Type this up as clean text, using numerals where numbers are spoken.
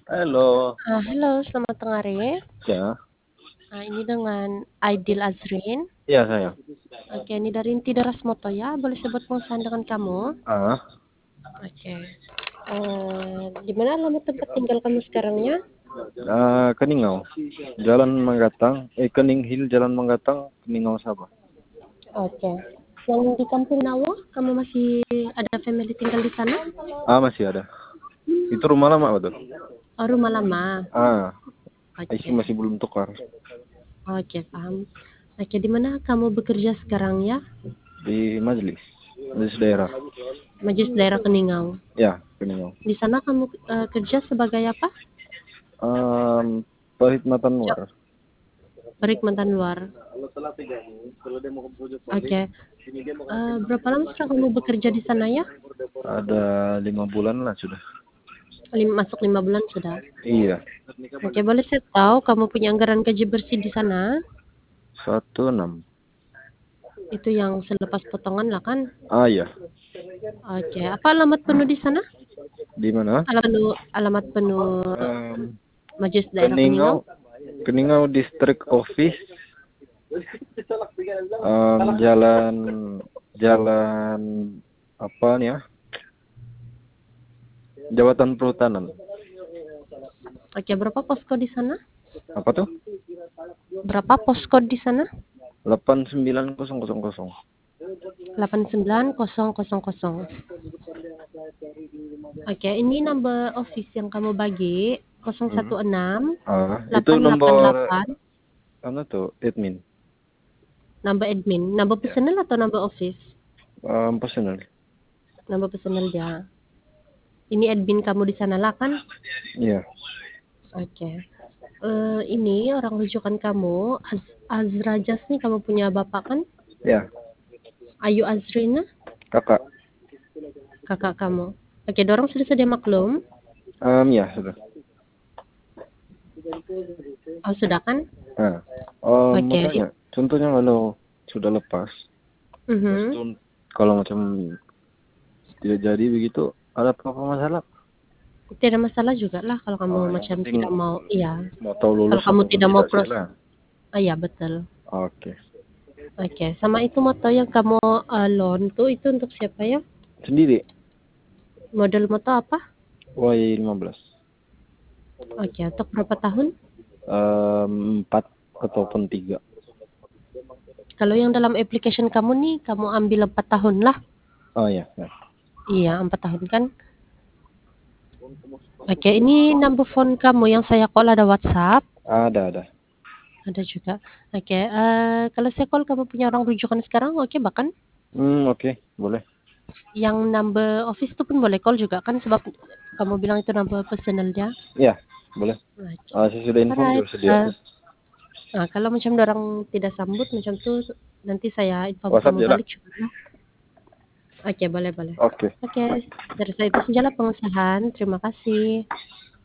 Halo. Halo, selamat tengah hari. Ya. Ini dengan Aidil Azrin. Iya, saya. Oke, ini dari Inti Deras Moto ya. Boleh sebut pengusahaan dengan kamu? Ah, Oke. Di mana alamat tempat tinggal kamu sekarangnya? Keningau. Jalan Manggatang, Kening Hill, Jalan Manggatang, Keningau Sabah. Oke. Yang di Kampung Nawa, kamu masih ada family tinggal di sana? Masih ada. Itu rumah lama betul. Oh, rumah lama. IC Oke. masih belum tukar. Oke, paham. Oke, di mana kamu bekerja sekarang ya? Di Majelis daerah. Majelis Daerah Keningau. Ya, Keningau. Di sana kamu kerja sebagai apa? Perkhidmatan luar. Perkhidmatan luar. Oke. Berapa lama sudah kamu bekerja di sana ya? Ada 5 bulan lah sudah. Masuk 5 bulan sudah. Iya. Oke, boleh saya tahu kamu punya anggaran gaji bersih di sana? 16. Itu yang selepas potongan lah kan? Iya. Oke, apa alamat penuh di sana? Di mana? Alamat penuh Majelis Daerah Keningau? Keningau. Keningau District Office. Jalan apa nih ya? Jabatan Perhutanan. Oke, berapa posko di sana? Apa tuh? Berapa posko di sana? 89000. 89000. Oke, ini number office yang kamu bagi 016 Itu nomor 888. mana tuh? Admin. Number admin, number personal atau number office? Personal. Number personal dia. Ini admin kamu di sana lah kan? Iya. Oke. Ini orang rujukan kamu, Azra Jas nih, kamu punya bapak kan? Ya. Ayu Azrina, Kakak. kakak kamu. Oke, dorong sudah sedia maklum? Ya sudah. Oh, sudah kan? Mau Oke. tanya, contohnya kalau sudah lepas, kalau macam tidak jadi begitu, ada apa masalah? Tidak masalah juga lah kalau kamu Yang macam penting tidak mau, iya. mau tahu Kalau lulus kamu atau tidak mau tidak sih lah. iya betul. Oke. Oke, sama itu moto yang kamu loan tuh itu untuk siapa ya? Sendiri. Model moto apa? Y15. Oke, untuk berapa tahun? 4 ataupun 3. Kalau yang dalam application kamu nih, kamu ambil 4 tahun lah. Oh ya. Iya, 4 tahun kan? Oke, ini number phone kamu yang saya call ada WhatsApp? Ada. Ada juga. Oke, kalau saya call kamu punya orang rujukan sekarang, oke bahkan? Oke, boleh. Yang number office itu pun boleh call juga kan, sebab kamu bilang itu number personal dia. Iya, boleh. Okay. Sesudah info Alright. juga sedia. Kalau macam orang tidak sambut macam tuh, nanti saya inform WhatsApp kamu je lah. balik juga. Oke, boleh. Oke. Oke, dari saya itu sajalah pengusahaan. Terima kasih.